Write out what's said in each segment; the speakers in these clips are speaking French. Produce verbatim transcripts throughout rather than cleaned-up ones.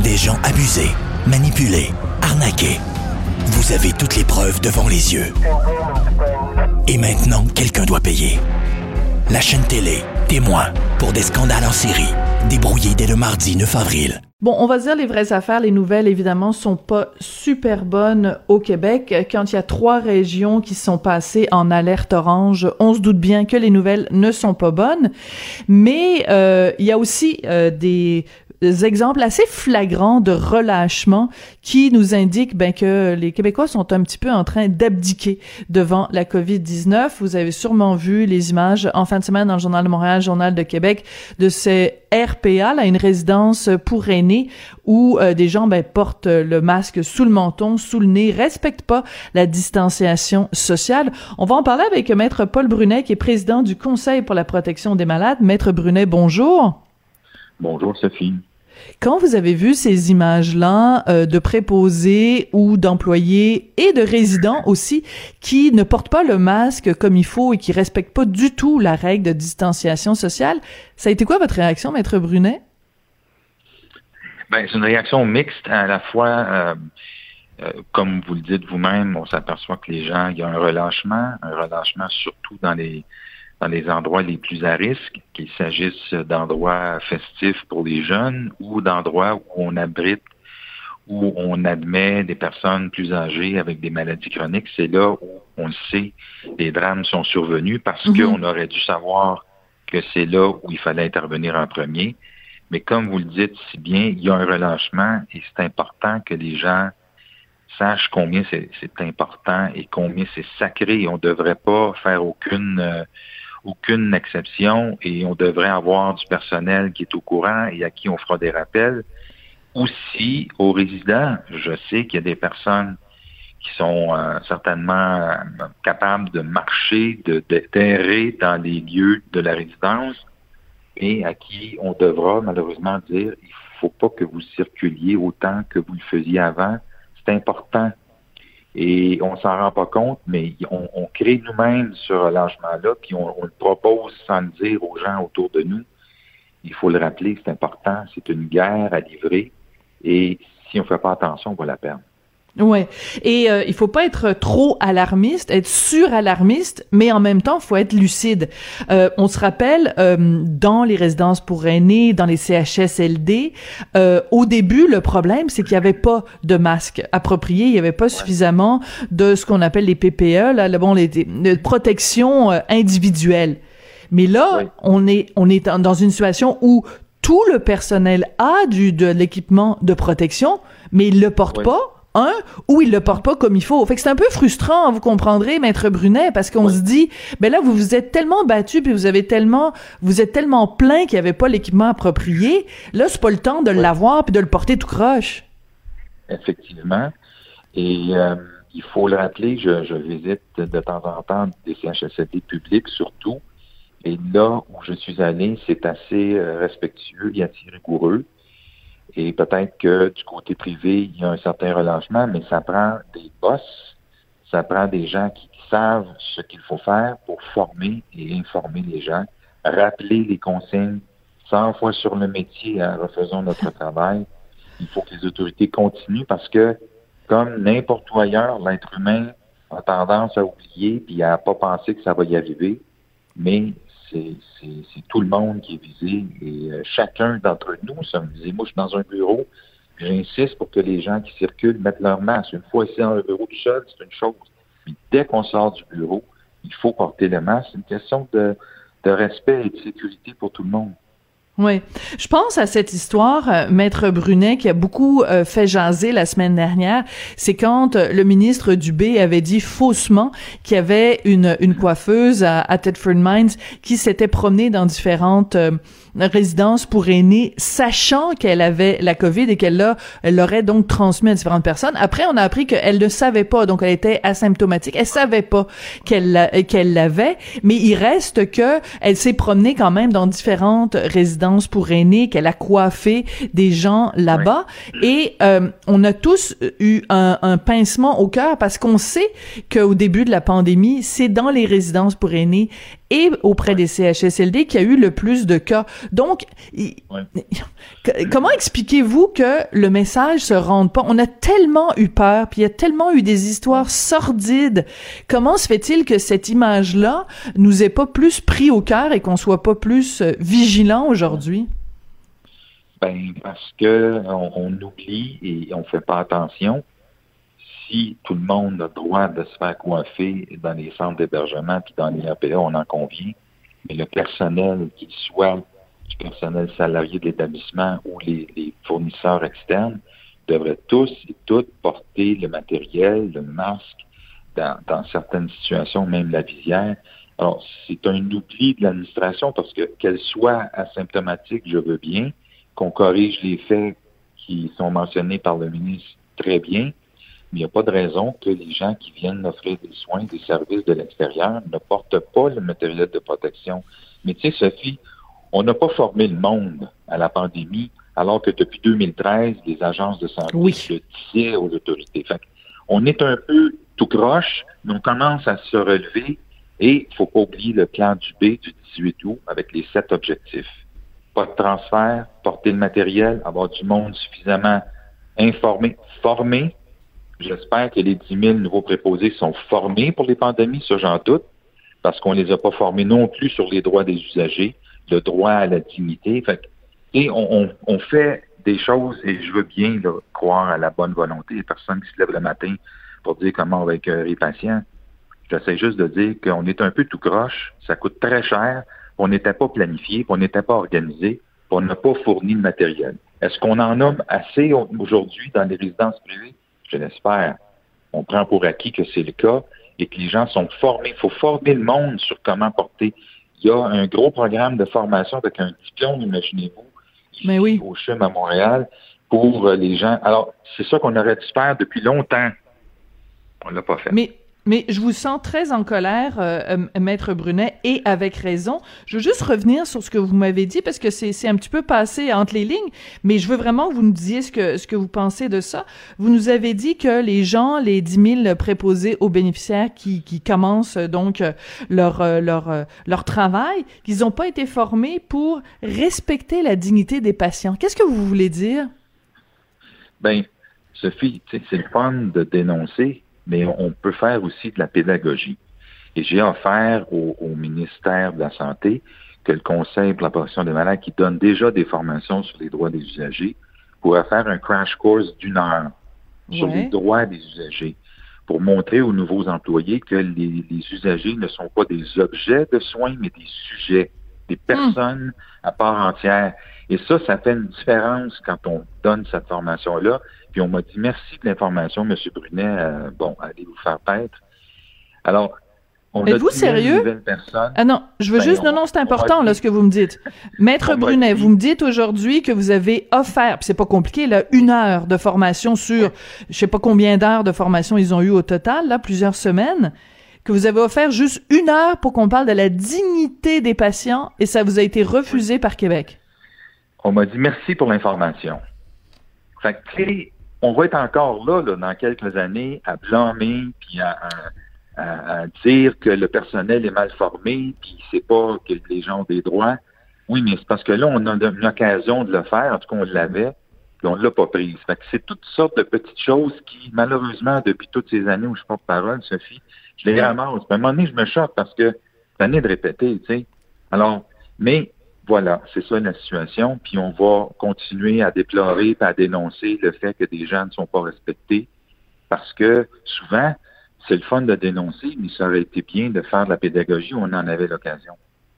des gens abusés, manipulés, arnaqués. Vous avez toutes les preuves devant les yeux. Et maintenant, quelqu'un doit payer. La chaîne télé, témoin, pour des scandales en série, débrouillés dès le mardi neuf avril. Bon, on va se dire les vraies affaires. Les nouvelles, évidemment, sont pas super bonnes au Québec. Quand il y a trois régions qui sont passées en alerte orange, on se doute bien que les nouvelles ne sont pas bonnes. Mais euh, il y a aussi euh, des... des exemples assez flagrants de relâchement qui nous indiquent ben, que les Québécois sont un petit peu en train d'abdiquer devant la covid dix-neuf. Vous avez sûrement vu les images en fin de semaine dans le Journal de Montréal, Journal de Québec, de ces R P A, là, une résidence pour aînés où euh, des gens ben, portent le masque sous le menton, sous le nez, respectent pas la distanciation sociale. On va en parler avec Maître Paul Brunet, qui est président du Conseil pour la protection des malades. Maître Brunet, bonjour. Bonjour, Sophie. Quand vous avez vu ces images-là euh, de préposés ou d'employés et de résidents aussi qui ne portent pas le masque comme il faut et qui respectent pas du tout la règle de distanciation sociale, ça a été quoi votre réaction, Maître Brunet? Ben, c'est une réaction mixte. À la fois, euh, euh, comme vous le dites vous-même, on s'aperçoit que les gens, il y a un relâchement, un relâchement surtout dans les dans les endroits les plus à risque, qu'il s'agisse d'endroits festifs pour les jeunes ou d'endroits où on abrite, où on admet des personnes plus âgées avec des maladies chroniques. C'est là où, on le sait, les drames sont survenus parce mm-hmm. qu'on aurait dû savoir que c'est là où il fallait intervenir en premier. Mais comme vous le dites si bien, il y a un relâchement et c'est important que les gens sachent combien c'est, c'est important et combien c'est sacré. On ne devrait pas faire aucune... Euh, aucune exception et on devrait avoir du personnel qui est au courant et à qui on fera des rappels. Aussi, aux résidents, je sais qu'il y a des personnes qui sont euh, certainement euh, capables de marcher, de, de, d'errer dans les lieux de la résidence et à qui on devra malheureusement dire il ne faut pas que vous circuliez autant que vous le faisiez avant. C'est important. Et on s'en rend pas compte, mais on, on crée nous-mêmes ce relâchement-là, puis on, on le propose sans le dire aux gens autour de nous. Il faut le rappeler, c'est important, c'est une guerre à livrer, et si on ne fait pas attention, on va la perdre. Ouais, et euh, il faut pas être trop alarmiste, être sur-alarmiste, mais en même temps, il faut être lucide. Euh, on se rappelle, euh, dans les résidences pour aînés, dans les C H S L D, euh, au début, le problème, c'est qu'il y avait pas de masques appropriés, il y avait pas suffisamment de ce qu'on appelle les P P E, là, bon, les, les protections euh, individuelles. Mais là, oui. on est on est dans une situation où tout le personnel a du de l'équipement de protection, mais il le porte oui. pas. Un, ou il le porte pas comme il faut. Fait que c'est un peu frustrant, vous comprendrez, Maître Brunet, parce qu'on oui. se dit, ben là, vous vous êtes tellement battu, puis vous avez tellement, vous êtes tellement plein qu'il y avait pas l'équipement approprié. Là, c'est pas le temps de oui. l'avoir puis de le porter tout croche. Effectivement. Et euh, il faut le rappeler, je, je visite de temps en temps des C H S L D publics surtout. Et là où je suis allé, c'est assez euh, respectueux et assez rigoureux. Et peut-être que du côté privé, il y a un certain relâchement, mais ça prend des boss, ça prend des gens qui savent ce qu'il faut faire pour former et informer les gens, rappeler les consignes cent fois sur le métier, hein, refaisons notre travail. Il faut que les autorités continuent parce que, comme n'importe où ailleurs, l'être humain a tendance à oublier puis à pas penser que ça va y arriver, mais C'est, c'est, c'est tout le monde qui est visé et euh, chacun d'entre nous sommes visés. Moi, je suis dans un bureau, j'insiste pour que les gens qui circulent mettent leur masque. Une fois ici dans le bureau tout seul, c'est une chose. Puis dès qu'on sort du bureau, il faut porter le masque. C'est une question de, de respect et de sécurité pour tout le monde. Oui. Je pense à cette histoire, euh, Maître Brunet, qui a beaucoup euh, fait jaser la semaine dernière. C'est quand euh, le ministre Dubé avait dit faussement qu'il y avait une, une coiffeuse à, à Thetford Mines qui s'était promenée dans différentes euh, résidences pour aînés, sachant qu'elle avait la COVID et qu'elle l'a, elle l'aurait donc transmis à différentes personnes. Après, on a appris qu'elle ne savait pas, donc elle était asymptomatique. Elle savait pas qu'elle, l'a, qu'elle l'avait, mais il reste que elle s'est promenée quand même dans différentes résidences pour aînés, qu'elle a coiffé des gens là-bas. Oui. Et euh, on a tous eu un, un pincement au cœur parce qu'on sait qu'au début de la pandémie, c'est dans les résidences pour aînés et auprès des C H S L D qu'il y a eu le plus de cas. Donc, il, ouais. comment expliquez-vous que le message se rende pas? On a tellement eu peur, puis il y a tellement eu des histoires sordides. Comment se fait-il que cette image-là nous ait pas plus pris au cœur et qu'on soit pas plus vigilant aujourd'hui? Ben, parce que on, on oublie et on fait pas attention. Si tout le monde a le droit de se faire coiffer dans les centres d'hébergement puis dans les A P A, on en convient, mais le personnel, qu'il soit du personnel salarié de l'établissement ou les, les fournisseurs externes, devraient tous et toutes porter le matériel, le masque, dans, dans certaines situations, même la visière. Alors, c'est un oubli de l'administration parce que qu'elle soit asymptomatique, je veux bien, qu'on corrige les faits qui sont mentionnés par le ministre très bien, mais il n'y a pas de raison que les gens qui viennent offrir des soins, des services de l'extérieur ne portent pas le matériel de protection. Mais tu sais, Sophie, on n'a pas formé le monde à la pandémie, alors que depuis deux mille treize, les agences de santé oui. le disaient aux autorités. Fait on est un peu tout croche, mais on commence à se relever et il ne faut pas oublier le plan du B du dix-huit août avec les sept objectifs. Pas de transfert, porter le matériel, avoir du monde suffisamment informé, formé. J'espère que les dix mille nouveaux préposés sont formés pour les pandémies, ça j'en doute, parce qu'on les a pas formés non plus sur les droits des usagers, le droit à la dignité. Fait que, et on, on, on fait des choses, et je veux bien là, croire à la bonne volonté des personnes qui se lèvent le matin pour dire comment on va écœurer les patients. J'essaie juste de dire qu'on est un peu tout croche, ça coûte très cher, on n'était pas planifié, on n'était pas organisé, on n'a pas fourni de matériel. Est-ce qu'on en a assez aujourd'hui dans les résidences privées? Je l'espère. On prend pour acquis que c'est le cas et que les gens sont formés. Il faut former le monde sur comment porter. Il y a un gros programme de formation avec un diplôme, imaginez-vous, Mais oui. au C H U M à Montréal pour les gens. Alors, c'est ça qu'on aurait dû faire depuis longtemps. On l'a pas fait. Mais Mais je vous sens très en colère, euh, Maître Brunet, et avec raison. Je veux juste revenir sur ce que vous m'avez dit, parce que c'est, c'est un petit peu passé entre les lignes, mais je veux vraiment que vous nous disiez ce que, ce que vous pensez de ça. Vous nous avez dit que les gens, les dix mille préposés aux bénéficiaires qui, qui commencent donc leur, leur, leur travail, qu'ils n'ont pas été formés pour respecter la dignité des patients. Qu'est-ce que vous voulez dire? Ben, Sophie, c'est le fun de dénoncer, mais on peut faire aussi de la pédagogie. Et j'ai offert au, au ministère de la Santé que le Conseil pour la protection des malades, qui donne déjà des formations sur les droits des usagers, pourrait faire un crash course d'une heure ouais. sur les droits des usagers pour montrer aux nouveaux employés que les, les usagers ne sont pas des objets de soins, mais des sujets, des personnes mmh. à part entière. Et ça, ça fait une différence quand on donne cette formation-là. Puis on m'a dit, merci de l'information, M. Brunet. Euh, bon, allez vous faire paître. Alors, on Êtes-vous a sérieux? Ah non, je veux ben, juste... On, non, non, c'est important, là, ce que vous me dites. Maître Brunet, vous me dites aujourd'hui que vous avez offert, puis c'est pas compliqué, là, une heure de formation sur, ouais. je sais pas combien d'heures de formation ils ont eu au total, là, plusieurs semaines, que vous avez offert juste une heure pour qu'on parle de la dignité des patients, et ça vous a été refusé oui. par Québec. On m'a dit merci pour l'information. Fait que, tu sais, on va être encore là, là, dans quelques années, à blâmer, puis à, à, à dire que le personnel est mal formé, puis il sait pas que les gens ont des droits. Oui, mais c'est parce que là, on a une occasion de le faire, en tout cas, on l'avait, puis on l'a pas prise. Fait que c'est toutes sortes de petites choses qui, malheureusement, depuis toutes ces années où je porte parole, Sophie, je les ramasse. À un moment donné, je me choque parce que c'est année de répéter, tu sais. Alors, mais... Voilà, c'est ça la situation. Puis on va continuer à déplorer et à dénoncer le fait que des gens ne sont pas respectés parce que souvent, c'est le fun de dénoncer, mais ça aurait été bien de faire de la pédagogie où on en avait l'occasion.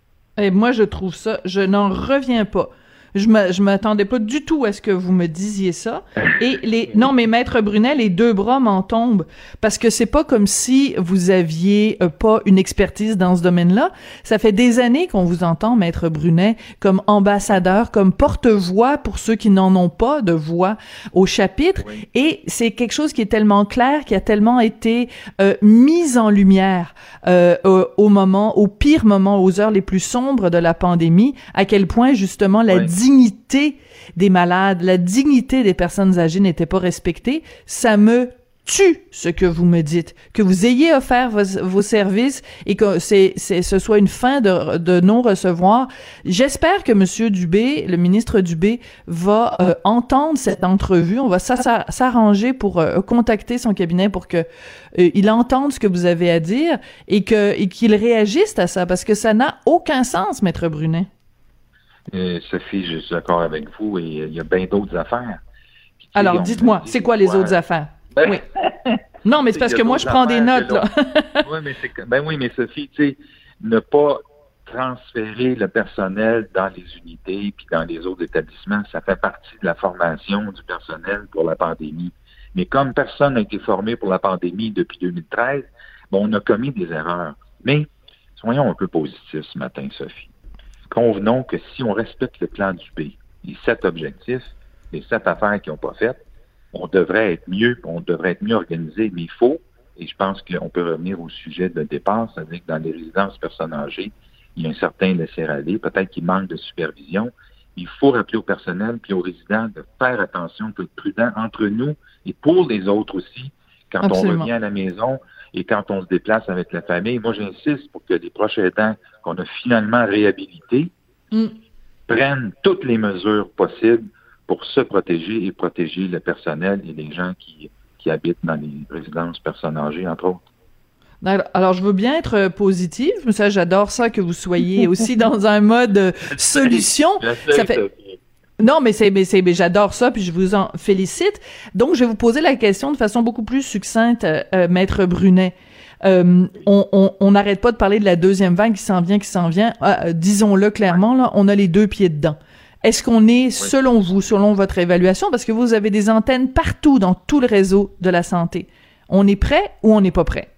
Et moi, je trouve ça, je n'en reviens pas. Je me, je m'attendais pas du tout à ce que vous me disiez ça. Et les, non, mais Maître Brunet, les deux bras m'en tombent. Parce que c'est pas comme si vous aviez euh, pas une expertise dans ce domaine-là. Ça fait des années qu'on vous entend, Maître Brunet, comme ambassadeur, comme porte-voix pour ceux qui n'en ont pas de voix au chapitre. Oui. Et c'est quelque chose qui est tellement clair, qui a tellement été euh, mis en lumière euh, au, au moment, au pire moment, aux heures les plus sombres de la pandémie, à quel point, justement, la oui. dignité des malades, la dignité des personnes âgées n'était pas respectée, ça me tue ce que vous me dites, que vous ayez offert vos, vos services et que c'est, c'est, ce soit une fin de, de non-recevoir. J'espère que Monsieur Dubé, le ministre Dubé, va euh, entendre cette entrevue. On va s'arranger pour euh, contacter son cabinet pour que euh, il entende ce que vous avez à dire et que et qu'il réagisse à ça, parce que ça n'a aucun sens, Maître Brunet. Euh, Sophie, je suis d'accord avec vous et il y a bien d'autres affaires. Puis, alors, dites-moi, c'est quoi les fois... autres affaires? Ben, oui. Non, mais c'est parce que moi, je prends des notes, là. oui, mais c'est, ben oui, mais Sophie, tu sais, ne pas transférer le personnel dans les unités puis dans les autres établissements, ça fait partie de la formation du personnel pour la pandémie. Mais comme personne n'a été formé pour la pandémie depuis deux mille treize, bon, on a commis des erreurs. Mais soyons un peu positifs ce matin, Sophie. Convenons que si on respecte le plan du B, les sept objectifs, les sept affaires qui n'ont pas faites, on devrait être mieux, on devrait être mieux organisé, mais il faut, et je pense qu'on peut revenir au sujet de départ, c'est-à-dire que dans les résidences personnes âgées, il y a un certain laisser-aller, peut-être qu'il manque de supervision. Il faut rappeler au personnel puis aux résidents de faire attention, d'être prudent entre nous et pour les autres aussi, quand Absolument. On revient à la maison et quand on se déplace avec la famille. Moi, j'insiste pour que les proches aidants qu'on a finalement réhabilités mm. prennent toutes les mesures possibles pour se protéger et protéger le personnel et les gens qui, qui habitent dans les résidences personnes âgées, entre autres. Alors, je veux bien être positive, mais ça, j'adore ça que vous soyez aussi dans un mode solution. Ça fait... Non, mais c'est, mais c'est, mais j'adore ça, puis je vous en félicite. Donc, je vais vous poser la question de façon beaucoup plus succincte, euh, Maître Brunet. Euh, on n'arrête on, on pas de parler de la deuxième vague qui s'en vient, qui s'en vient. Euh, disons-le clairement, là, on a les deux pieds dedans. Est-ce qu'on est, oui. selon vous, selon votre évaluation, parce que vous avez des antennes partout dans tout le réseau de la santé, on est prêt ou on n'est pas prêt?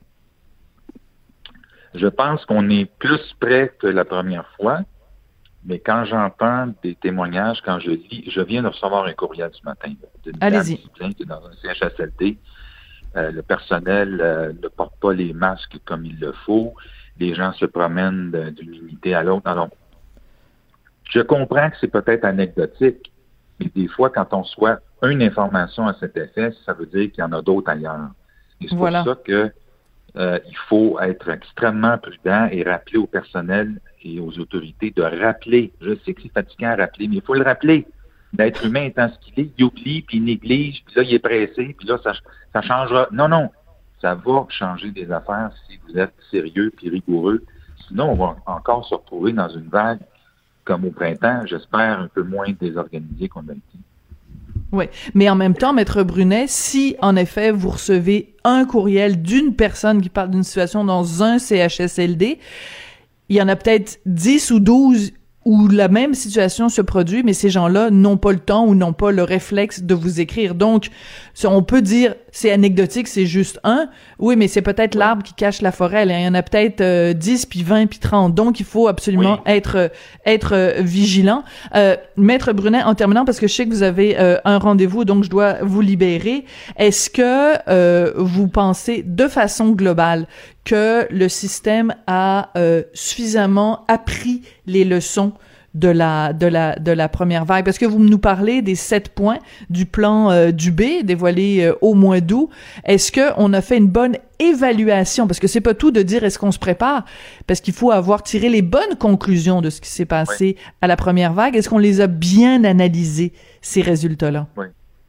Je pense qu'on est plus prêt que la première fois, mais quand j'entends des témoignages, quand je lis, je viens de recevoir un courriel ce matin d'une dame qui plaint qui est dans un C H S L D. Euh, le personnel euh, ne porte pas les masques comme il le faut. Les gens se promènent de, d'une unité à l'autre. Alors, je comprends que c'est peut-être anecdotique, mais des fois, quand on soit une information à cet effet, ça veut dire qu'il y en a d'autres ailleurs. Et c'est voilà. pour ça que Euh, il faut être extrêmement prudent et rappeler au personnel et aux autorités de rappeler. Je sais que c'est fatigant à rappeler, mais il faut le rappeler. L'être humain étant ce qu'il est, il oublie, puis il néglige, puis là, il est pressé, puis là, ça, ça changera. Non, non, ça va changer des affaires si vous êtes sérieux puis rigoureux. Sinon, on va encore se retrouver dans une vague comme au printemps, j'espère un peu moins désorganisée qu'on a été. Oui, mais en même temps, Maître Brunet, si en effet vous recevez un courriel d'une personne qui parle d'une situation dans un C H S L D, il y en a peut-être dix ou douze où la même situation se produit, mais ces gens-là n'ont pas le temps ou n'ont pas le réflexe de vous écrire. Donc, on peut dire, c'est anecdotique, c'est juste un. Oui, mais c'est peut-être l'arbre qui cache la forêt. Il y en a peut-être euh, dix, puis vingt, puis trente. Donc, il faut absolument oui. être être euh, vigilant. Euh, Maître Brunet, en terminant, parce que je sais que vous avez euh, un rendez-vous, donc je dois vous libérer. Est-ce que euh, vous pensez, de façon globale, que le système a euh, suffisamment appris les leçons de la de la de la première vague, parce que vous nous parlez des sept points du plan euh, Dubé dévoilé euh, au mois d'août. Est-ce que on a fait une bonne évaluation, parce que c'est pas tout de dire est-ce qu'on se prépare, parce qu'il faut avoir tiré les bonnes conclusions de ce qui s'est passé oui. à la première vague. Est-ce qu'on les a bien analysés, ces résultats-là? Oui.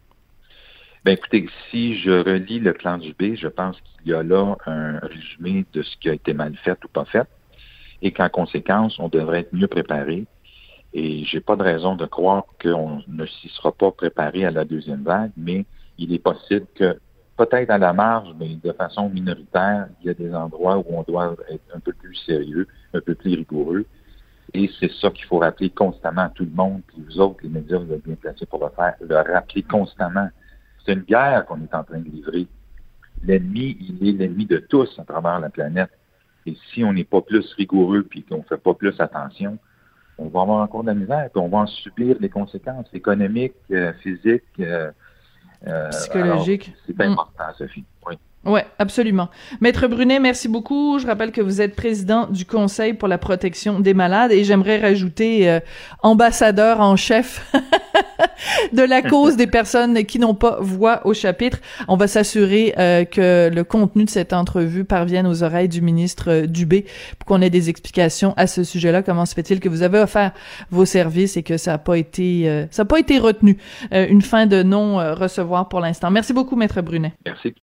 Ben écoutez, si je relis le plan Dubé, je pense qu'il y a là un résumé de ce qui a été mal fait ou pas fait, et qu'en conséquence, on devrait être mieux préparé. Et j'ai pas de raison de croire qu'on ne s'y sera pas préparé à la deuxième vague, mais il est possible que, peut-être à la marge, mais de façon minoritaire, il y a des endroits où on doit être un peu plus sérieux, un peu plus rigoureux. Et c'est ça qu'il faut rappeler constamment à tout le monde, puis vous autres, les médias, vous êtes bien placés pour le faire, le rappeler constamment. C'est une guerre qu'on est en train de livrer. L'ennemi, il est l'ennemi de tous à travers la planète. Et si on n'est pas plus rigoureux puis qu'on ne fait pas plus attention, on va avoir encore de la misère, puis on va en subir les conséquences économiques, euh, physiques, euh, psychologiques. Alors, c'est bien important, mmh. Sophie. Oui. Ouais, absolument. Maître Brunet, merci beaucoup. Je rappelle que vous êtes président du Conseil pour la protection des malades et j'aimerais rajouter euh, ambassadeur en chef de la cause des personnes qui n'ont pas voix au chapitre. On va s'assurer euh, que le contenu de cette entrevue parvienne aux oreilles du ministre euh, Dubé pour qu'on ait des explications à ce sujet-là. Comment se fait-il que vous avez offert vos services et que ça n'a pas été euh, ça n'a pas été retenu? Euh, une fin de non-recevoir pour l'instant. Merci beaucoup, Maître Brunet. Merci.